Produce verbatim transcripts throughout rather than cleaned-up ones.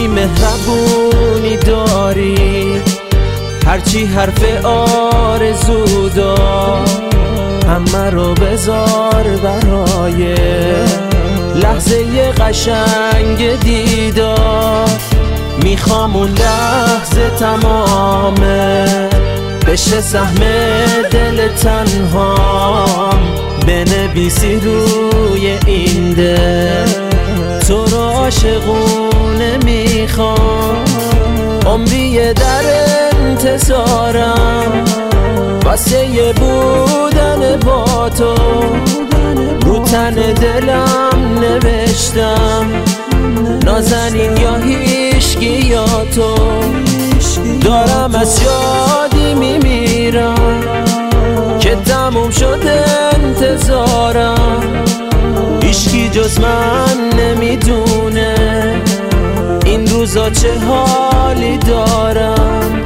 هرچی مهربونی داری، هرچی حرف آرزو دار، همه رو بذار برای لحظه قشنگ دیدار. میخوام اون لحظه تمامه بشه سهم دل تنهام، بنویسی روی این دل تو رو عاشقونه میخوام. عمری در انتظارم واسه یه بودن با تو، رو تن دلم نوشتم نازنین یا هیشگی یا تو. دارم از یادی میمیرم که تموم شده انتظارم، هیشکی جز من نمیدونه این روزا چه حالی دارم.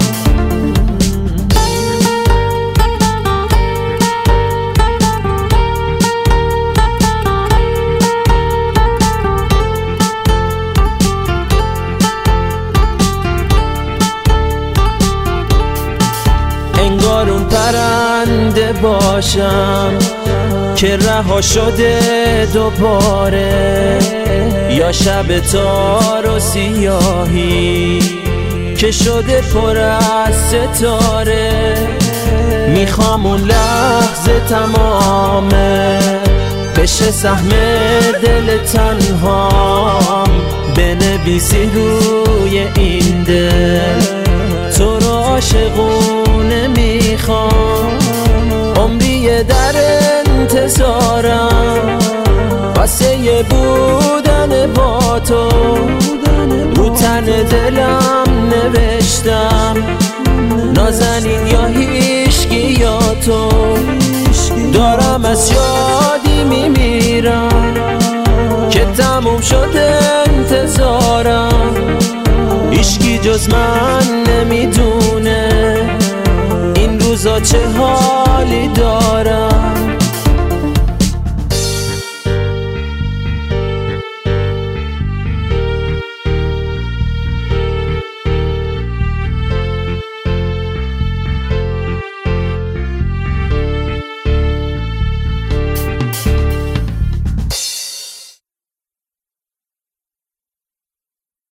انگار اون پرنده باشم که رها شده دوباره، یا شب تار و سیاهی که شده پر از ستاره. میخوام اون لحظه تمامه بشه سهم دل تنهام، بنویسی روی این دل تو رو عاشقونه میخوام. عمری در انتظارم واسه یه بودن با تو، رو تن دلم نوشتم نازنین یا هیشگی یا تو. دارم از یادی میمیرم که تموم شده انتظارم، هیشکی جز من نمیدونه این روزا چه حالی دارم.